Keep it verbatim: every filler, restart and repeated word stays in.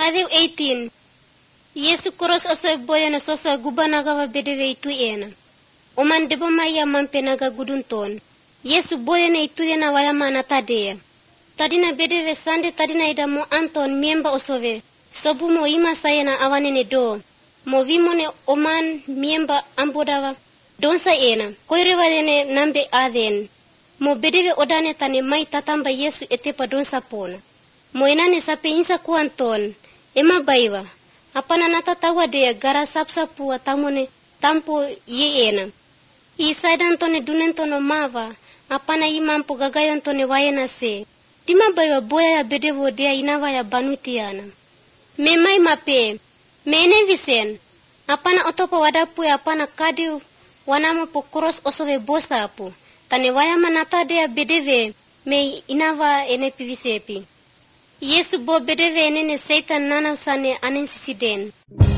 Matthew eighteen. Yesu koros oso boyana soso gubanaga wa bedeve itu ena. Oman debo maya mampenaga gudunton. Yesu boyana itu ena wayama anatadea. Tadina bedeve sande tadina ida mo Anton miemba osove. Sobu mo ima sayana awanene do. Mo vimone oman miemba ambodawa. Donsa ena. Koirewalene nambe aden. Mo bedeve odane tane mai tatamba Yesu etepa donsa pona. Mo enane sape insa kuanton. Ema baiwa. Apana nata tawa de gara sapsapu atamone tampo ye ena. I saidantone dunentono mava. Apana imampo gagayantone wayana se. Tima baiwa boya ya bedevo dea inawa ya banutiana. Me mai mape. Me ene visen. Apana otopa wadapu ya apana kadiu. Wanama po koros osove bosa apu. Tane wayama nata dea bedeve. Me inawa ene pivisepi. Yesu bo bedeve enene seitan nana usane anensisiden.